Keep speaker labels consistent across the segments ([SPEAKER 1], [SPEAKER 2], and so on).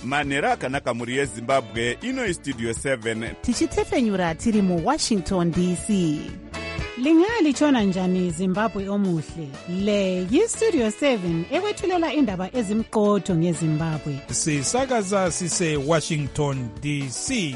[SPEAKER 1] manhero akanaka mhuri yezimbabwe. Ino istudio 7
[SPEAKER 2] tichitefenyura tiri muwashington dc.
[SPEAKER 3] Lingalitshona njani Zimbabwe omuhle? Le yistudio 7 ekwethulela indaba ezimqotho ngeZimbabwe.
[SPEAKER 4] Sisakaza sise Washington DC.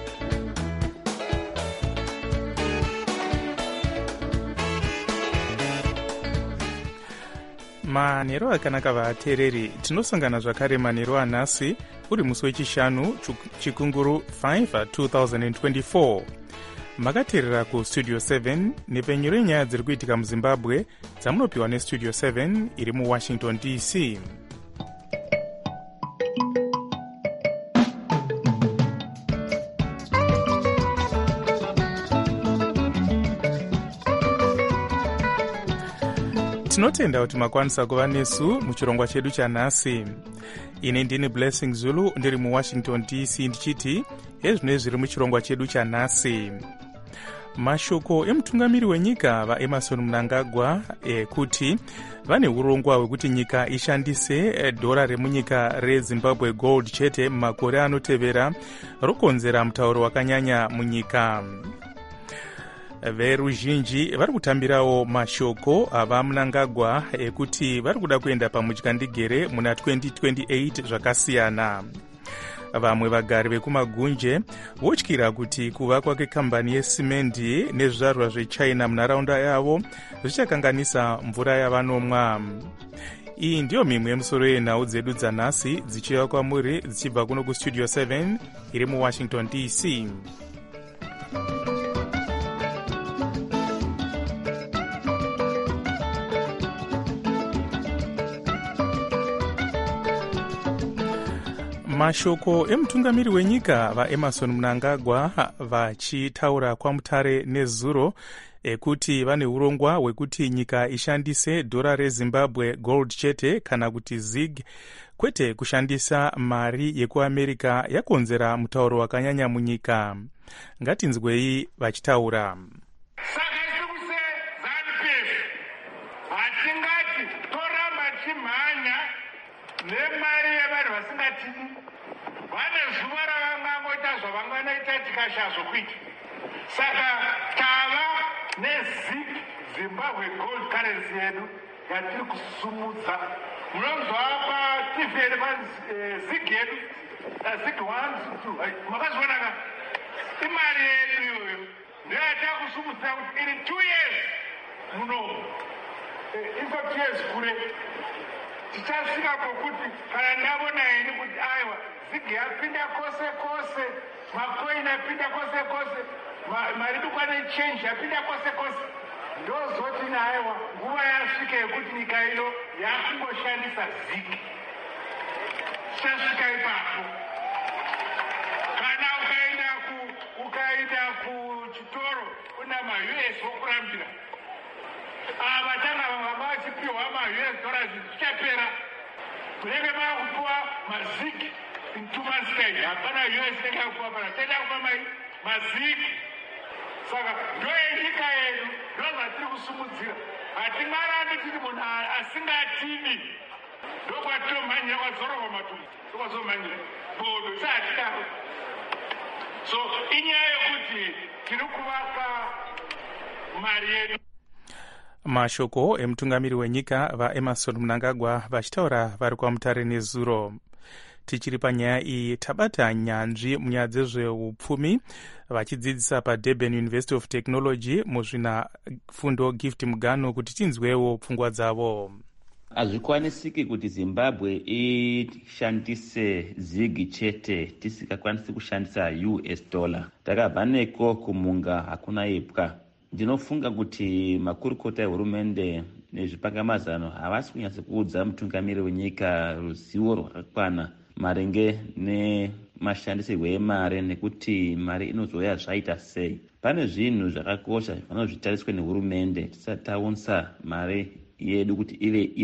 [SPEAKER 5] manhero akanaka vateereri, tinosangana zvakare manhero anhasi uri musi wechishanu chikunguru 5 2024. makateerera kustudio 7 nepfenyuro yenyaya dziri kuitika muzimbabwe dzamunopiwa nestudio 7 iri muwashington dc. tinotenda kuti makwanisa kuva nesu muchirongwa chedu chanhasi. ine ndini Blessing Zulu ndiri muwashington dc ndichiti ezvino zviri muchirongwa chedu chanhasi. mashoko emutungamiri wenyika vaEmmerson Mnangagwa kuti vane urongwa hwekuti nyika ishandise dhora remunyika reZimbabwe gold chete mumakore anotevera rokonzera mutauro wakanyanya munyika. veruzhinji vari kutambirawo mashoko avaMnangagwa ekuti vari kuda kuenda pamutyandegere muna 2028 zvakasiyana. vamwe vagari vekumagunje votyira kuti kuvakwa kwekambani yesimendi nezvizvarwa zvechina munharaunda yavo zvichakanganisa mvura yavanomwa. iyi ndiyo mimwe yemusoro yenhau dzedu dzanhasi dzichiva kwamuri dzichibva kuno kustudio 7 iri muwashington dc. mashoko emutungamiri wenyika vaEmmerson Mnangagwa vachitaura kwamutare nezuro ekuti vane urongwa hwekuti nyika ishandise dhora reZimbabwe gold chete kana kuti ZiG kwete kushandisa mari yekuamerica yakonzera mutauro wakanyanya munyika. ngatinzwei vachitaura.
[SPEAKER 6] nemari yevanhu vasingatidi vane zuva ravangangoita zvavanganoita tikashazvokuita. Saka tava neZiG Zimbabwe gold currency yedu yatiri kusumudza. munonzwa paTV yedu paZiG yedu ZiG 1 2 makazvionaka. imari yedu iyoyo ndiyo yatiri kusumudza kuti iri 2 years munomu iko 2 years kure tichasvika pokuti kana ndavona ini kuti aiwa ZiG yapinda kwose kwose, makoini apinda kwose kwose, mari dukwana ichange yapinda kwose kwose, ndozoti aiwa nguva yasvika yekuti nyika ino yakungoshandisa ZiG. tichasvika ipapo. kana ukaenda kuchitoro una maUS wokurambira ava tanga vanga vachipiwa maUS dollars zvichapera kunenge vakupiwa maZiG in 2 months time. hapana US inenge yakupiwa pana tenda kupa maZiG. saka ndoyenyika yedu ndozvatiri kusumudzira. hatingarambi tiri munhu asingatidi ndokwatiromhanyira kwazorova matumbu tokwazomhanyira bodo sahatidaro. so inyaya yokuti tiri kuvaka mari yedu.
[SPEAKER 5] mashoko emutungamiri wenyika vaEmmerson Mnangagwa vachitaura vari kwamutare nezuro. tichiri panyaya iyi tabata nyanzvi munyaya dzezveupfumi vachidzidzisa paDurban University of Technology muzvinafundo Gift Mugano kuti tinzwewo pfungwa dzavo.
[SPEAKER 7] hazvikwanisiki kuti Zimbabwe ishandise ZiG chete tisingakwanisi kushandisa US dollar. takabva neko kumunga hakuna ipwa. ndinofunga kuti makurukota ehurumende nezvipangamazano havasi kunyatsa kuudza mutungamiri wenyika ruzivo rwakakwana maringe nemashandisirwo emari nekuti mari inozouya zvaita sei. pane zvinhu zvakakosha zvinozvitariswe nehurumende tisati taunza mari yedu kuti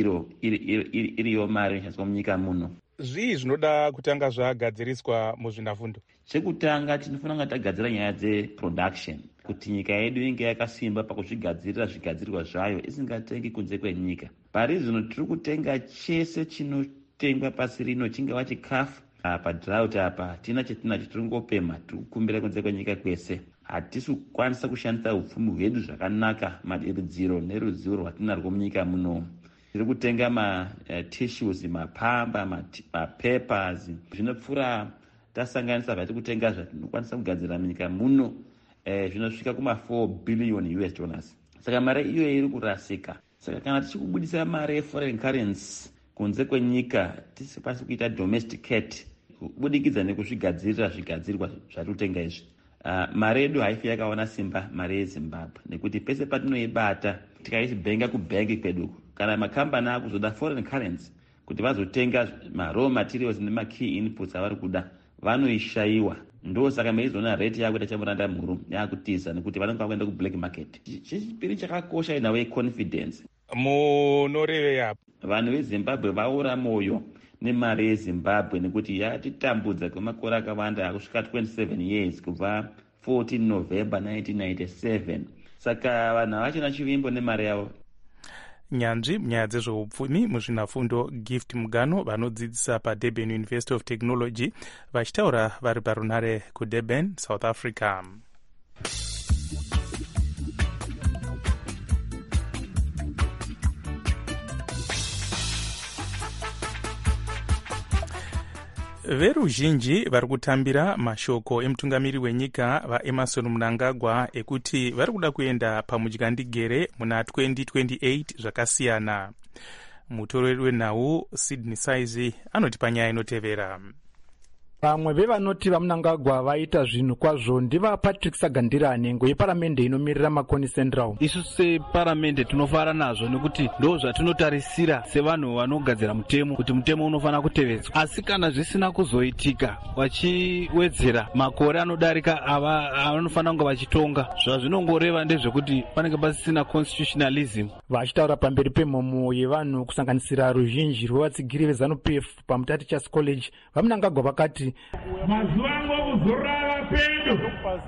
[SPEAKER 7] iriyo mari inoshandiswa munyika muno.
[SPEAKER 5] zvii zvinoda kutanga zvagadziriswa muzvinafundo?
[SPEAKER 7] chekutanga tinofanira kunga tagadzira nyaya dzeproduction kuti nyika yedu inge yakasimba pakuzvigadzirira zvigadzirwa zvayo isingatengi kunze kwenyika. pari zvino tiri kutenga chese chinotengwa pasi rino chingava chikafu padrought apa tina chetinacho tiringopema, tirikukumbira kunze kwenyika kwese. Hatisi kukwanisa kushandisa upfumi hwedu zvakanaka, madiridziro neruzivo rwatinarwo munyika muno. Tiri kutenga tissues, mapamba, mapapers, zvinopfuura tasanganisa zvatiri kutenga zvatinokwanisa kugadzira munyika muno zvinosvika kuma$4 billion. Saka mari iyo iri kurasika. Saka kana tichikubudisa mari yeforeign currency kunze kwenyika tisikwanisi kuita domesticate kubudikidza nekuzvigadzirira zvigadzirwa zvatinotenga izvi, mari yedu haifi yakaona simba mari yeZimbabwe, nekuti pese patinoibata tikaisibhenga kubhengi kwedu, kana makambani akuzoda foreign currency kuti vazotenga raw materials nemakey inputs avari kuda vanoishayiwa. Ndo saka meizoona rate yako itachamuranda mhuru yakutiza nekuti vanenge vakuenda kublack market. Chechipiri chakakosha inawe confidence.
[SPEAKER 5] Munoreve yapo
[SPEAKER 7] vanhu veZimbabwe vaora moyo nemari yeZimbabwe nekuti yatitambudza kwemakore akawanda akusvika 27 years kubva 14 November 1997. Saka vanhu havachina chivimbo nemari yavo.
[SPEAKER 5] Nyanzvi munyaya dzezveupfumi muzvinafundo Gift Mugano vanodzidzisa paDurban University of Technology vachitaura vari parunare kuDurban, South Africa. Veruzhinji vari kutambira mashoko emutungamiri wenyika vaEmmerson Mnangagwa ekuti vari kuda kuenda pamudyandigere muna 2028 zvakasiyana. Mutoreri wenhau Sydney Size anoti panyaya inotevera.
[SPEAKER 8] Vamwe vevanoti vaMnangagwa vaita zvinhu kwazvo ndivaPatrick Sagandira, nhengo yeparamende inomirira Makoni Central.
[SPEAKER 9] Isu separamende tinofara nazvo nekuti ndo zvatinotarisira sevanhu vanogadzira mutemo kuti mutemo unofana kutevedzwa. Asi kana zvisina kuzoitika vachiwedzera makore anodarika avanofanira kunge vachitonga, zvazvinongoreva ndezvekuti panenge pasisina constitutionalism.
[SPEAKER 8] Vachitaura pamberi pemhomo yevanhu kusanganisira ruzhinji rwevatsigiri veZANU-PF paMutatichers College, vaMnangagwa vakati
[SPEAKER 6] mazuva angokuzorora pedo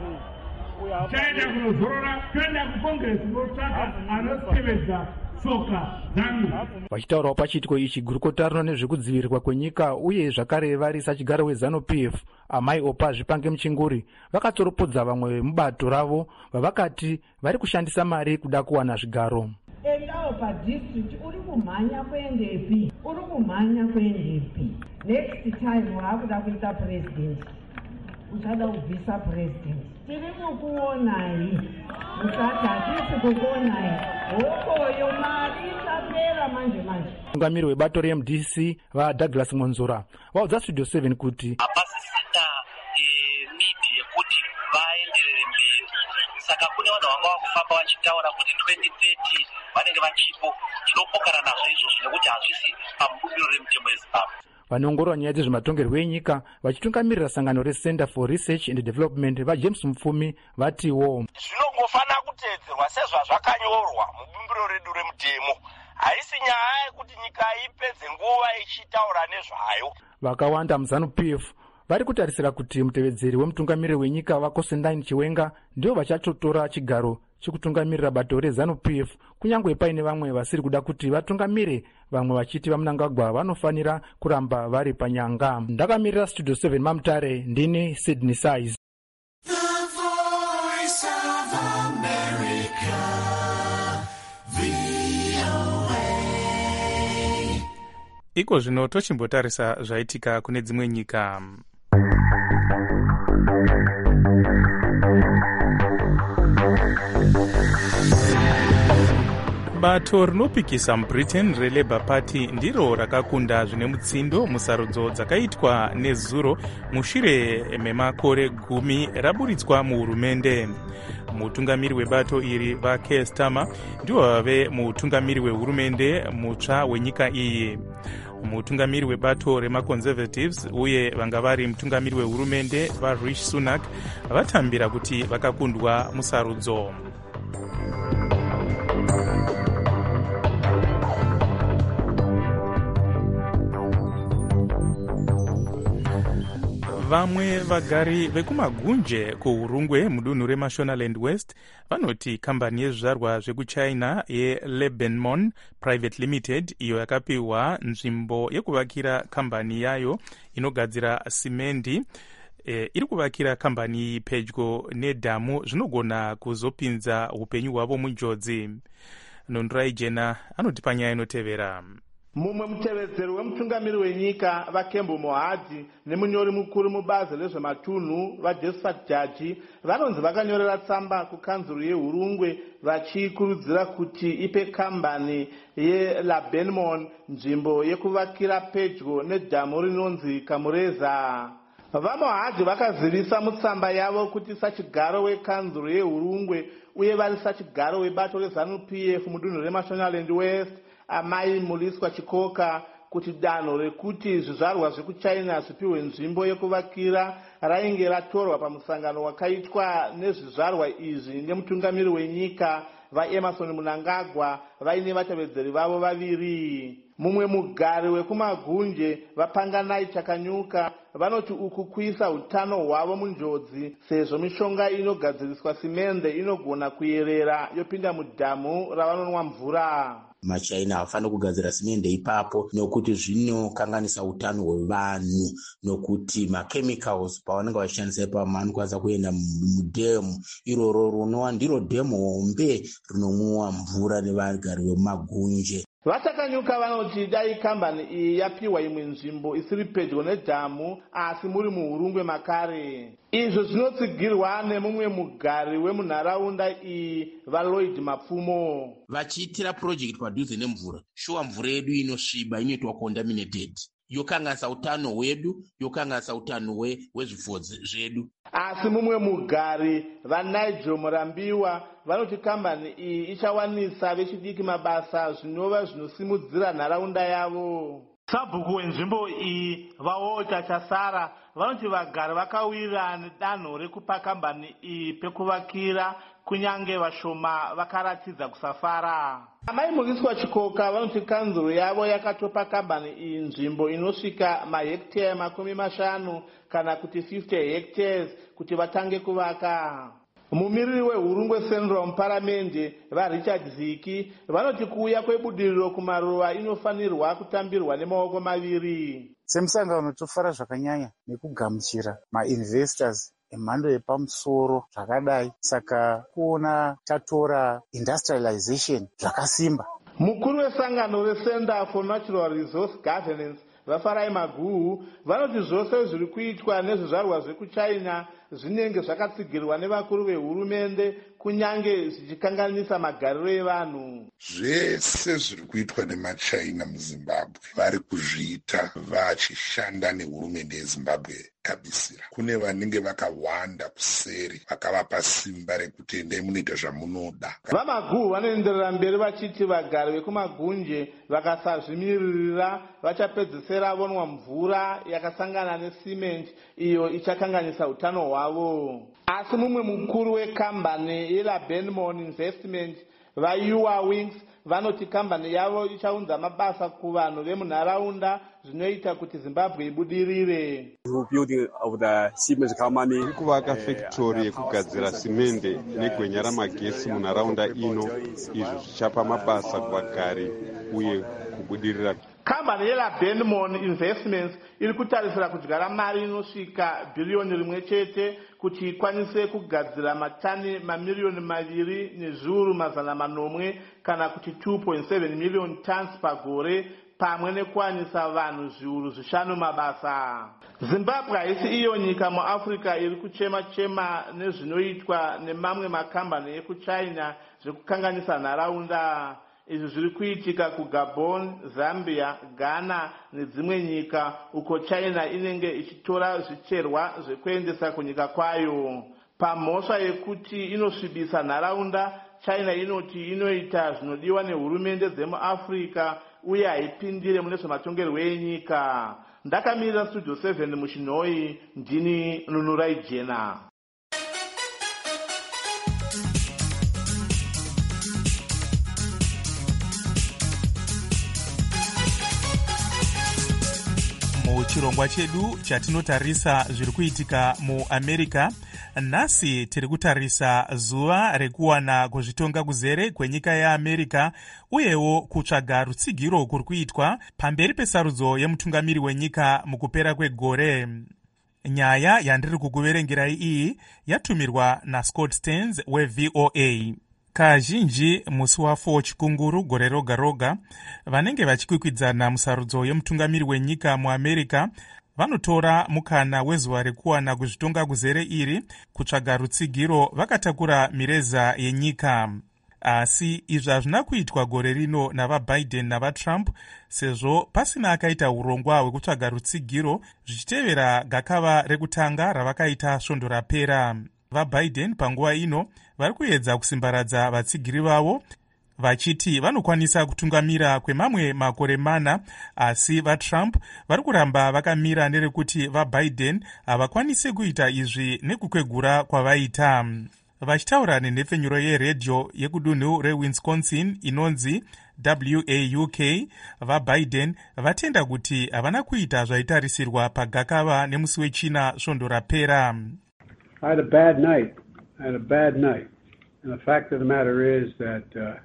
[SPEAKER 6] chaenda kunozorora toenda kukongresi kotsvaka anotevedza tsoka dzangu.
[SPEAKER 8] Vachitaurawo pachiitiko ichi, gurukota rino nezvekudzivirirwa kwenyika uye zvakare vari sachigaro weZANU-PF Amai Opa Zvipange Muchinguri vakatsoropodza vamwe vemubato ravo vavakati vari kushandisa mari kuda kuwana zvigaro.
[SPEAKER 10] Endawo padistrict uri kumhanya kuendepi, uri kumhanya kuendepi. Next time waakuda kuita president, uchada kubvisa president. Tiri kukuonai, musati hatisi kukuonai. Hokoyo mari isapera manje.
[SPEAKER 8] Mutungamiri webato reMDC vaDouglas Monzora vaudza Studio 7 kuti
[SPEAKER 11] hapasisina nidi yekuti vaenderere mberi. Saka kune vanhu vanga vakufamba vachitaura kuti 2030 vanenge vachipo. Tinopokana nazvo izvozvo nekuti hazvisi pamubumbiro remutemo yeZimbabwe.
[SPEAKER 8] Vanoongorora nyaya dzezvematongerwo enyika vachitungamirira sangano reCenter for Research and Development vaJames Mupfumi vatiwo
[SPEAKER 12] zvinongofana kutedzerwa sezvazvakanyorwa mubumbiro redu remutemo. Haisi nyaya yekuti nyika ipedze nguva ichitaura nezvayo.
[SPEAKER 8] Vakawanda muZANU-PF vari kutarisira kuti mutevedzeri wemutungamiriri wenyika vaKosendine Chiwenga ndivo vachachotora chigaro chekutungamirira bato reZANU-PF, kunyange paine vamwe vasiri kuda kuti vatungamire, vamwe vachiti vaMnangagwa vanofanira kuramba vari panyanga. Ndakamirira Studio 7 maMutare, ndini Sydney Size.
[SPEAKER 5] Iko zvino tochimbotarisa zvaitika kune dzimwe nyika. Bato rinopikisa muBritain reLabour Party ndiro rakakunda zvine mutsindo musarudzo dzakaitwa nezuro mushure memakore 10 raburitswa muhurumende. Mutungamiri webato iri vaKeir Starmer ndivo vave mutungamiri wehurumende mutsva wenyika iyi. Mutungamiri webato remaConservatives uye vanga vari mutungamiri wehurumende vaRishi Sunak vatambira kuti vakakundwa musarudzo. vamwe vagari vekumagunje kuurungwe mudunhu remashonaland west vanoti kambani yezvizvarwa zvekuchina yeLebanon Private Limited iyo yakapiwa nzvimbo yekuvakira kambani yayo inogadzira simendi iri kuvakira kambani pedyo nedhamu zvinogona kuzopinza upenyu hwavo munjodzi. Nondirai Jena anoti panyaya inotevera.
[SPEAKER 13] Mumwe mutevedzeri wemutungamiri wenyika vaKembo Mohadi nemunyori mukuru mubazi rezvematunhu vaJosephat Jaji vanonzi vakanyorera tsamba kukanzuru yeHurungwe vachikurudzira kuti ipe kambani yeLebanon nzvimbo yekuvakira pedyo nedhamu rinonzi Kamureza. VaMohadi vakazivisa mutsamba yavo kuti sachigaro wekanzuru yeHurungwe uye vari sachigaro webato reZANU-PF mudunhu reMashonaland West Amai Muliswa Chikoka kuti danho rekuti zvizvarwa zvekuchina zvipiwe nzvimbo yekuvakira rainge ratorwa pamusangano wakaitwa nezvizvarwa izvi nemutungamiri wenyika vaEmerson Mnangagwa vaine vatevedzeri vavo vaviri. Mumwe mugari wekumagunje vaPanganai Chakanyuka vanoti uku kuisa utano hwavo munjodzi sezvo mishonga inogadziriswa simende inogona kuyerera yopinda mudhamu ravanonwa mvura.
[SPEAKER 14] Machina havafaniri kugadzira simende ipapo nokuti zvinokanganisa utano hwevanhu nokuti machemicals pavanenge vachishandisa ipapo vanokwanisa kuenda mudhemu iroro rinova ndiro dhemu hombe rinomwiwa mvura nevagari vemumagunje.
[SPEAKER 13] Vatakanyuka vanoti dai kambani iyi yapiwa imwe nzvimbo isiri pedyo nedhamu asi muri muHurungwe makare. Izvo zvinotsigirwa nemumwe mugari wemunharaunda iyi vaLloyd Mapfumo.
[SPEAKER 14] Vachiitira project padhuze nemvura, shuwa mvura yedu inosviba inoitwa contaminated. Yokanganisa utano hwedu, yokanganisa utano hwezvipfuwo zvedu.
[SPEAKER 13] Asi mumwe mugari vaNigel Murambiwa vanoti kambani iyi ichawanisa vechidiki mabasa zvinova zvinosimudzira nharaunda yavo. Sabhuku wenzvimbo iyi vaWalter Chasara vanoti vagari vakawira nedanho rekupa kambani iyi pekuvakira kunyange vashoma vakaratidza kusafara. Amai Muliswa Chikoka vanoti kanzuro yavo yakatopa kambani iyi nzvimbo inosvika mahekitari 50 kana kuti 50 hectares kuti vatange kuvaka. Mumiriri weHurungwe Central muparamende vaRichard Ziki vanoti kuuya kwebudiriro kumaruva inofanirwa kutambirwa nemaoko maviri.
[SPEAKER 15] Semusangano tofara zvakanyanya nekugamuchira mainvestors emhando yepamusoro zvakadai, saka kuona tatora industrialization zvakasimba. Mukuru wesangano reCenter for Natural Resource Governance vaFarai Maguhu vanoti zvose zviri kuitwa nezvizvarwa zvekuchina zvinenge zvakatsigirwa nevakuru vehurumende kunyange zvichikanganisa magariro evanhu.
[SPEAKER 16] Zvese zviri kuitwa nemachina muZimbabwe vari kuzviita vachishanda nehurumende yeZimbabwe kabisira. Kune vanenge vakawanda kuseri vakavapa simba rekuti endai munoita zvamunoda. VaMaguhu vanoenderera mberi vachiti vagari vekumagunje vakasazvimiririra vachapedzisira vonwa mvura yakasangana nesimenti iyo ichakanganisa utano hwavo. Asi mumwe mukuru wekambani yeLebanon Investment vaYua Wings vanoti kambani yavo ichaunza mabasa kuvanhu vemunharaunda zvinoita kuti Zimbabwe ibudirire.
[SPEAKER 17] Iri kuvaka fektori yekugadzira simende negwenya ramagesi munharaunda ino. Izvo zvichapa mabasa kuvagari uye kubudirira.
[SPEAKER 13] Kambani yeLebanon Investments iri kutarisira kudyara mari inosvika bhiriyoni 1 kuti ikwanise kugadzira matani mamiliyoni 2,400 kana kuti 2.7 million tons pagore pamwe nekuwanisa vanhu zviuru 5 mabasa. Zimbabwe haisi iyo nyika muAfrica iri kuchema-chema nezvinoitwa nemamwe makambani ekuchina zvekukanganisa nharaunda. Izvi zviri kuitika kuGabon, Zambia, Ghana nedzimwe nyika uko China inenge ichitora zvicherwa zvekuendesa kunyika kwayo. Pamhosva yekuti inosvibisa nharaunda, China inoti inoita zvinodiwa nehurumende dzemuAfrica uye haipindire mune zvematongerwo enyika. Ndakamirira Studio 7 muChinhoi, ndini Nunurai Jena.
[SPEAKER 5] muchirongwa chedu chatinotarisa zviri kuitika muamerica. Nhasi tiri kutarisa zuva rekuwana kuzvitonga kuzere kwenyika yeamerica, uyewo kutsvaga rutsigiro kuri kuitwa pamberi pesarudzo yemutungamiri wenyika mukupera kwegore. Nyaya yandiri kukuverengerai iyi yatumirwa naScott Stearns weVOA. Kazhinji musi wa4 chikunguru gore roga roga, vanenge vachikwikwidzana musarudzo yemutungamiri wenyika muamerica vanotora mukana wezuva rekuwana kuzvitonga kuzere iri kutsvaga rutsigiro vakatakura mireza yenyika. Asi izvi hazvina kuitwa gore rino navaBiden navaTrump, sezvo pasina akaita urongwa hwekutsvaga rutsigiro zvichitevera gakava rekutanga ravakaita svondo rapera. VaBiden panguva ino vari kuedza kusimbaradza vatsigiri vavo vachiti vanokwanisa kutungamira kwemamwe makore mana, asi vaTrump vari kuramba vakamira nerekuti vaBiden havakwanisi kuita izvi nekukwegura kwavaita. Vachitaura nenhepfenyuro yeredhiyo yekudunhu reWisconsin inonzi WAUK, vaBiden vatenda kuti havana kuita zvaitarisirwa pagakava nemusi wechina svondo rapera.
[SPEAKER 18] I had a bad night. And the fact of the matter is that,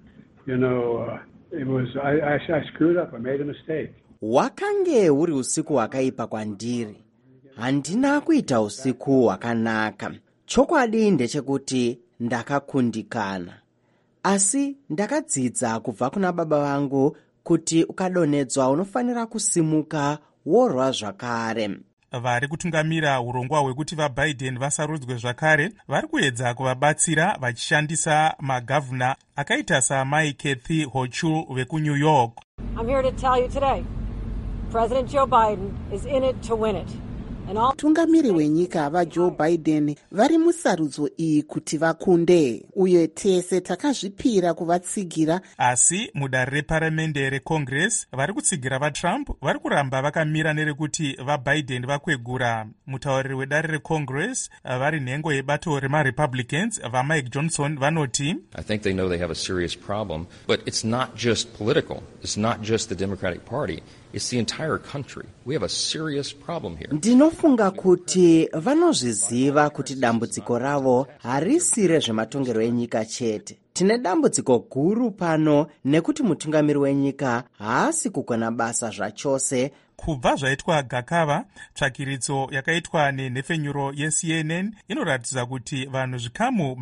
[SPEAKER 18] I screwed up. I made a mistake.
[SPEAKER 19] Wakange uri usiku wakaipa kwandiri. Handina kuita usiku wakanaka. Chokwadi ndechekuti ndakakundikana. Asi ndakadzidza kubva kuna baba vangu kuti ukadonedzwa unofanira kusimuka worwa zvakare.
[SPEAKER 5] Vari kutungamira urongwa hwekuti vaBiden vasarudzwe zvakare vari kuedza kuvabatsira vachishandisa magavhuna akaita samai Kathy Hochul vekuNew York.
[SPEAKER 20] I'm here to tell you today, President Joe Biden is in it to win it.
[SPEAKER 2] Mutungamiri wenyika vaJoe Biden vari musarudzo iyi kuti vakunde, uye tese takazvipira kuvatsigira.
[SPEAKER 5] Asi mudare reparamende reCongress vari kutsigira vaTrump vari kuramba vakamira nerekuti vaBiden vakwegura. Mutauriri wedare reCongress vari nhengo yebato remaRepublicans vaMike Johnson vanoti,
[SPEAKER 21] I think they know they have a serious problem, but it's not just political. It's not just the Democratic Party. It's the entire country. We have a serious problem here.
[SPEAKER 19] Ndinofunga kuti vanozviziva kuti dambudziko ravo harisi rezvematongero enyika chete. Tine dambudziko guru pano nekuti mutungamiri wenyika haasi kugona basa zvachose.
[SPEAKER 5] Kubva zvaitwa gakava, tsvakiritso yakaitwa nenhepfenyuro yeCNN inoratidza kuti vanhu zvikamu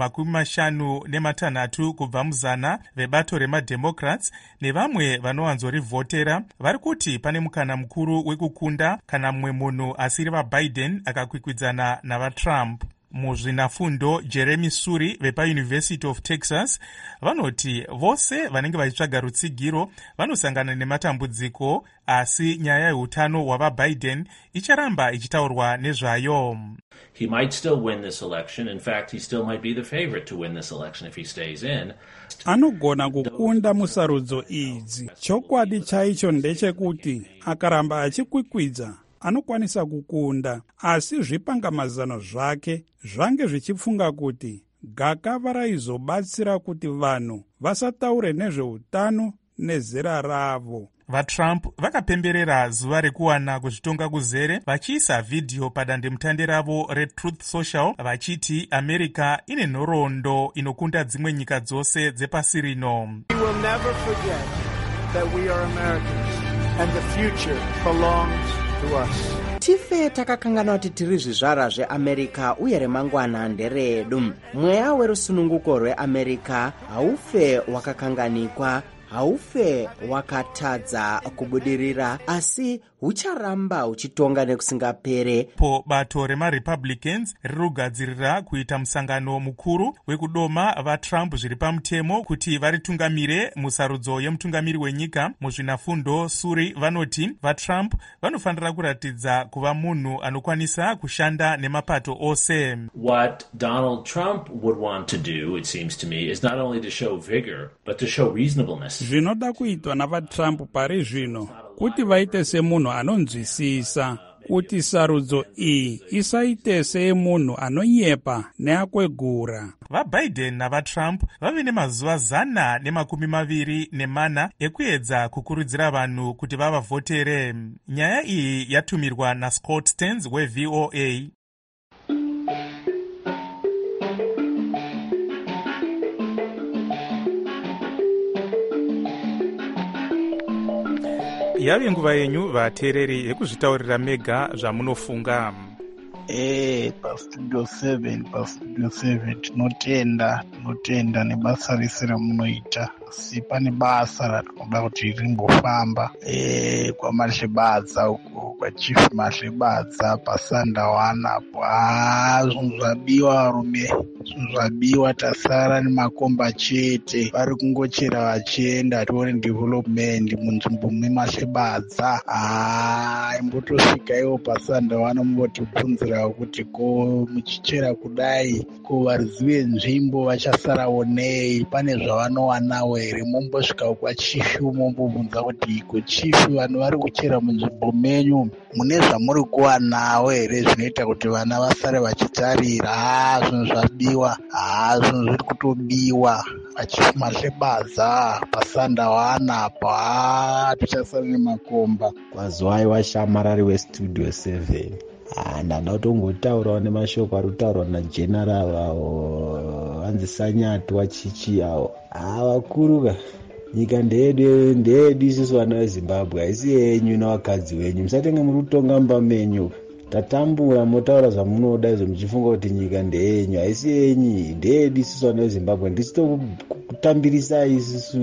[SPEAKER 5] 56 kubva muzana vebato remademocrats nevamwe vanowanzorivhotera vari kuti pane mukana mukuru wekukunda kana mumwe munhu asiri vaBiden akakwikwidzana navaTrump. Muzvinafundo Jeremy Suri vepaUniversity of Texas vanoti vose vanenge vachitsvaga rutsigiro vanosangana nematambudziko, asi nyaya yeutano hwavaBiden icharamba ichitaurwa nezvayo.
[SPEAKER 22] He might still win this election. In fact, he still might be the favorite to win this election if he stays in.
[SPEAKER 4] Anogona kukunda musarudzo idzi. Chokwadi chaicho ndechekuti akaramba achikwikwidza anokwanisa kukunda, asi zvipangamazano zvake zvange zvichipfunga kuti gakava raizobatsira kuti vanhu vasataure nezveutano nezera ravo.
[SPEAKER 5] VaTrump vakapemberera zuva rekuwana kuzvitonga kuzere vachiisa vhidhiyo padandemutande ravo reTruth Social vachiti America ine nhoroondo inokunda dzimwe nyika dzose dzepasi rino.
[SPEAKER 23] We will never forget that we are Americans and the future belongs to us.
[SPEAKER 19] Tife takakangana kuti tiri zvizvarwa zveAmerica uye remangwana nderedu. Mweya werusununguko rweAmerica haufe wakakanganikwa, haufe wakatadza kubudirira, asi hucharamba huchitonga nekusingapere.
[SPEAKER 5] Po bato remaRepublicans riri kugadzirira kuita musangano mukuru wekudoma vaTrump zviri pamutemo kuti varitungamire musarudzo yemutungamiri wenyika. Muzvinafundo Suri vanoti vaTrump vanofanira kuratidza kuva munhu anokwanisa kushanda nemapato ose.
[SPEAKER 22] What Donald Trump would want to do, it seems to me, is not only to show vigor, but to show reasonableness.
[SPEAKER 4] Zvinoda kuitwa navaTrump pari zvino kuti vaite semunhu anonzwisisa, kuti sarudzo iyi isaite seyemunhu anonyepa neakwegura.
[SPEAKER 5] VaBiden navaTrump vave nemazuva 124 ekuedza kukurudzira vanhu kuti vavavhotere. Nyaya iyi yatumirwa naScott Stearns weVOA. Yave nguva yenyu vateereri yekuzvitaurira mega zvamunofunga.
[SPEAKER 1] Pastudio 7 tinotenda nebasa rese ramunoita, asi pane basa ratinoda kuti rimbofamba kwaMashebadza uko, kwachief Mashebadza paSandawana apo. Zvinhu zvabiwa varume, zvinhu zvabiwa, tasara nemakomba chete, vari kungochera vachienda tione development munzvimbo meMashebadza. Imbotosvika iwo paSandawana mumbotibvunzira kuti ko muchichera kudai ko varidzi venzvimbo vachasarawo nei, pane zvavanowanawo here? Mumbosvika kwachifu mumbobvunza kuti ko chifu vanhu vari kuchera munzvimbo menyu mune zvamuri kuwanawo here zvinoita kuti vana vasare vachitarira? Zvinhu zvabiwa, zvinhu zviri kutobiwa. Vachifu Mashebadza paSandawana apa, tichasara nemakomba.
[SPEAKER 3] Kwazwai washamarari westudio 7. Ndada kutongotaurawo nemashoko ari kutaurwa najenerali avo vanzi Sanyatu wachichi avo. Vakuruka, nyika ndeyedu isusu vana veZimbabwe, haisi yenyu navakadzi venyu. Musatenge muri kutonga mba menyu, tatambura motaura zvamunoda izvo muchifunga kuti nyika ndeyenyu, haisi yenyu, ndeyedu isusu vana veZimbabwe. Ndisitokutambirisai isusu,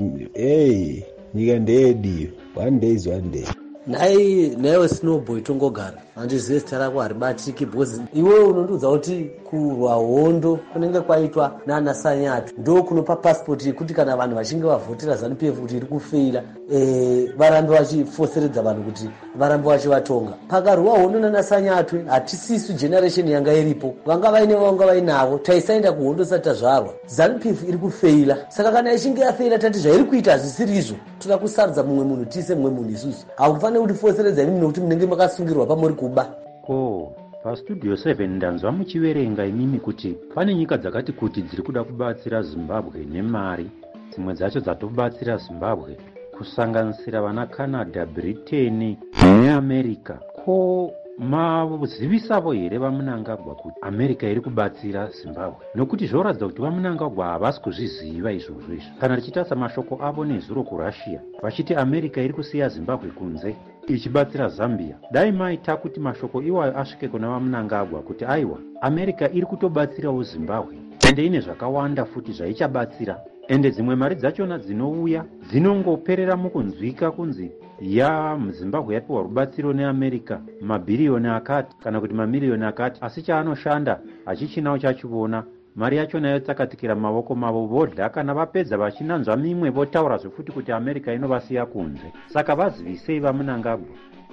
[SPEAKER 3] nyika ndeyedu. One day is one day.
[SPEAKER 7] Naiwe Snowboy tongogara handizive zita rako haribatiki, because iwewe unondiudza kuti kurwa hondo kunenge kwaitwa nana Sanyatu ndo kunopa passport yekuti kana vanhu vachinge vavhotera ZANU-PF kuti iri kufeila, varambe vachifoseredza vanhu kuti varambe vachivatonga. Pakarwa hondo nana Sanyatu hatisisu generation yanga iripo, vanga vainavo, taisaenda kuhondo sati tazvarwa. ZANU-PF iri kufeila, saka kana ichinge yafeila tati zvairi kuita hazvisiri izvo, toda kusarudza mumwe munhu tiise mumwe munhu isusu. Hakufaniri kuti foseredza imi nekuti munenge makasungirwa pamuri kuba.
[SPEAKER 24] Pastudio 7 ndanzwa muchiverenga imimi kuti pane nyika dzakati kuti dziri kuda kubatsira Zimbabwe nemari, dzimwe dzacho dzatobatsira Zimbabwe kusanganisira vana Canada, Britain neAmerica. Ko mazivisavo here vaMunangagwa kuti America iri kubatsira Zimbabwe? Nokuti zvoratidza kuti vaMunangagwa havasi kuzviziva izvozvo izvo. Kana tichitarisa mashoko avo nezuro kuRussia vachiti America iri kusiya Zimbabwe kunze ichibatsira Zambia, dai maita kuti mashoko iwayo asvike kuna vaMunangagwa kuti aiwa, America iri kutobatsirawo Zimbabwe ende ine zvakawanda futi zvaichabatsira, ende dzimwe mari dzachona dzinouya dzinongoperera mukunzwika kunzi muZimbabwe yapiwa rubatsiro neAmerica mabhiriyoni akati kana kuti mamiliyoni akati, asi chaanoshanda hachichinawo chachiona. Mari yacho nayo tsakatikira mavoko mavo, vodla kana vapedza vachinanzva mimwe votaura zvofuti kuti America inovasiya kunze. Saka vazivisei vaMunangagwa?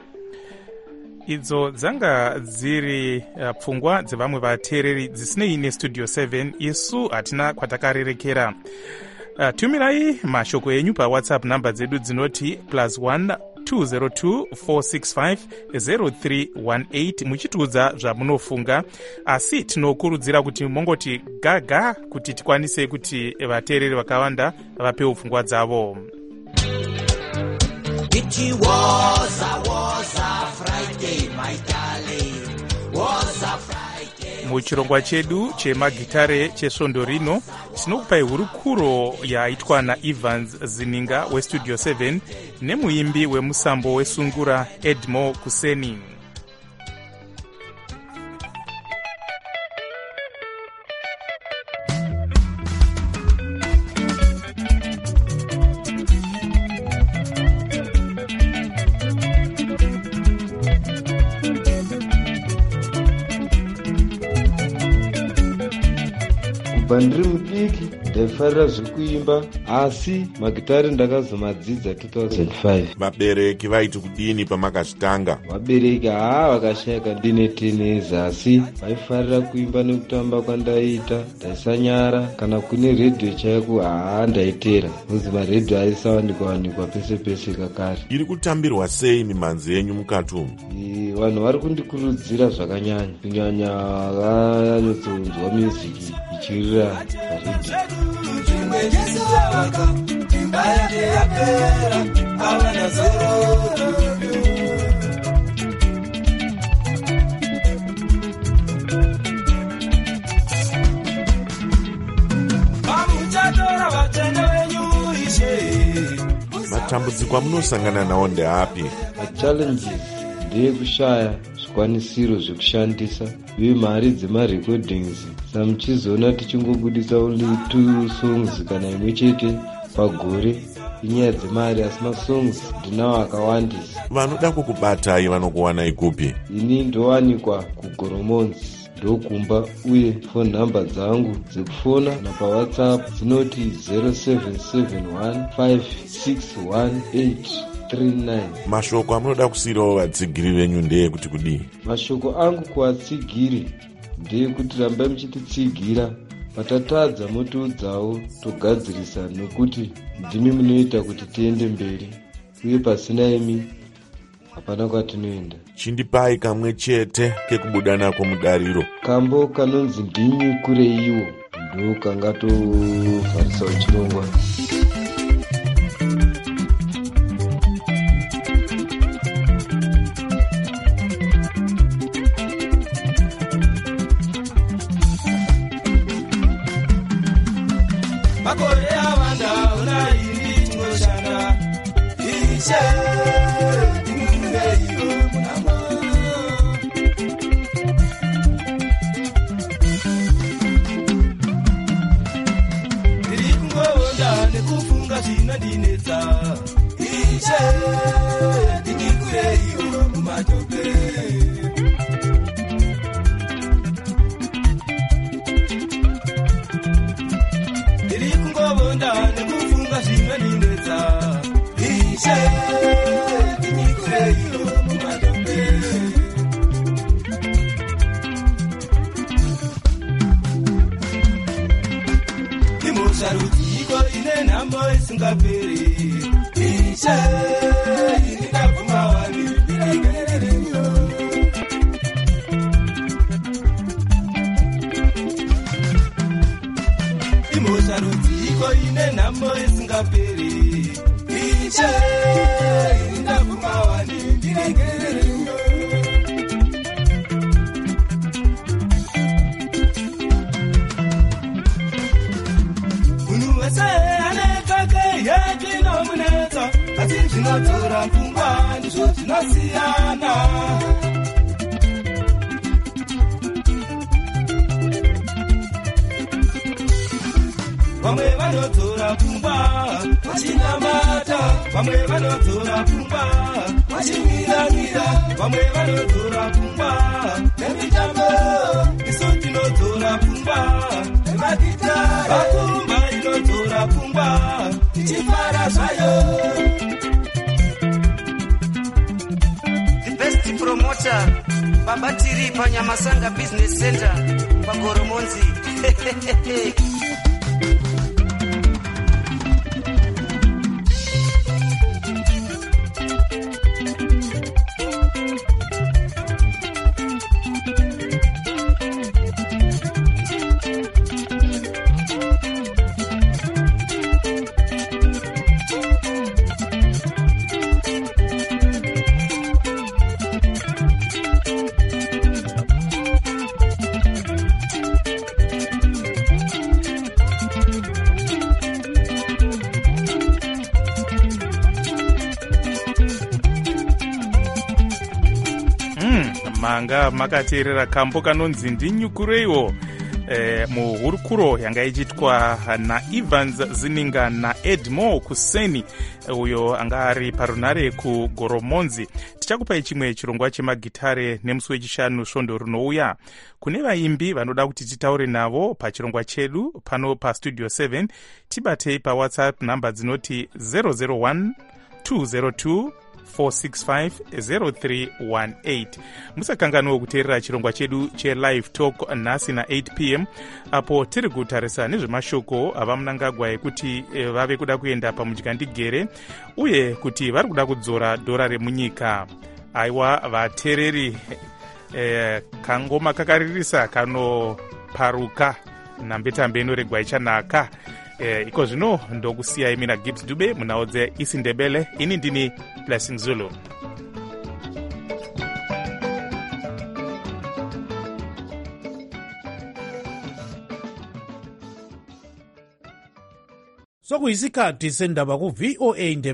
[SPEAKER 5] Idzo dzanga dziri pfungwa dzevamwe vateereri dzisinei nestudio 7. Isu hatina kwatakarerekera. Tumirai mashoko enyu paWhatsApp namba dzedu dzinoti +1 202 465 0318 muchitiudza zvamunofunga, asi tinokurudzira kuti mongoti gaga kuti tikwanise kuti vateereri vakawanda vapewo pfungwa dzavo.
[SPEAKER 25] It was a Friday, my darling, was a Friday.
[SPEAKER 5] Muchirongwa chedu chemagitare chesvondo rino tinokupai hurukuro yaitwa naEvans Zininga westudio 7 nemuimbi wemusambo wesungura Edmo Kuseni.
[SPEAKER 26] Bandri mudiki
[SPEAKER 6] ndaifarira zvekuimba, asi magitari ndakazomadzidza 2005.
[SPEAKER 9] vabereki vaiti kudini pamakazvitanga?
[SPEAKER 6] vabereki vakashayika ndine 10 years, asi vaifarira kuimba nekutamba kwandaiita. ndaisanyara kana kune redhiyo chaiko ndaitera, nozi maredhiyo aisawanikwa pese pese kakare.
[SPEAKER 9] iri kutambirwa sei mimhanzi yenyu mukati umu?
[SPEAKER 6] vanhu vari kundikurudzira zvakanyanya, kunyanya vakanyatsounzwa muziki ichiurira
[SPEAKER 9] matambudziko amunosangana nawo ndeapi?
[SPEAKER 6] machallenges ndeyekushaya zvikwanisiro zvekushandisa uye mari dzemarecordings. samuchizoona tichingobudisa only 2 songs kana imwe chete pagore. inyaya dzemari, asi masongs ndinawo akawandisa.
[SPEAKER 9] vanoda kukubatai vanokuwanai kupi?
[SPEAKER 6] ini ndowanikwa kugoromonzi, ndokumba, uye phone number dzangu dzekufona napawhatsapp dzinoti 0771561839.
[SPEAKER 9] mashoko amunoda kusiyirawo vadzigiri venyu ndeyekuti kudii?
[SPEAKER 6] mashoko angu kuvatsigiri ndeyekuti rambai muchititsigira, patatadza motiudzawo togadzirisa, nokuti ndimi munoita kuti tiende mberi, uye pasina imi hapana kwatinoenda.
[SPEAKER 9] chindipai kamwe chete kekubuda nako mudariro.
[SPEAKER 6] kambo kanonzi ndinyukureiwo ndo kangatovharisawo chirongwa.
[SPEAKER 25] makore awanda unairi tinoshanda ishe ndingureiwo munamo. ndiri kungoonda nekufunga zvinondinetsa ishe ndingureiwo mumatope. nekufunga zvinondinetsa ishe ndingureiwo mumatope. imosharudziko ine nhamo isingaperi ishe indingabvuma wani ndiregererero. imosharudziko ine nhamo isingaperi ishe indingabvuma wani ndiregererero. munhu wese ane kake yezvinomunetsa, asi zvinotora pfungwa ndizvo zvinosiyana. vamwe vanotora pfungwa vachinamata, vamwe vanotora pfungwa vachimiramira, vamwe vanotora pfungwa nemitambo. isu tinotora pfungwa nemagitara, vakumba inotora pfungwa ichifara zvayo.
[SPEAKER 10] The best promoter baba tiri panyamasanga business center pagoromonzi.
[SPEAKER 5] manga makateerera kambo kanonzi ndinyukureiwo muhurukuro yanga ichiitwa naEvans Zininga naEdmo Kuseni, uyo anga ari parunare kugoromonzi. Tichakupai chimwe chirongwa chemagitare nemusi wechishanu svondo runouya. Kune vaimbi vanoda kuti titaure navo pachirongwa chedu pano pastudio 7, tibatei pawhatsapp namba dzinoti 001 202 465-0318. Musakanganwa kuteerera chirongwa chedu chelive talk nhasi na8 p.m. apo tiri kutarisa nezvemashoko avamunangagwa ekuti vave kuda kuenda pamudyandegere uye kuti vari kuda kudzora dhora remunyika. Aiwa vateereri, kangoma kakaririsa kanoparuka nambetambe inoregwa ichanaka. Iko zvino ndokusiyai mina Gibbs Dube munhau dzeIsindebele. Ini ndini Blessing Zulu.
[SPEAKER 8] Sokuyisikhathi sendaba ku VOA Indebele.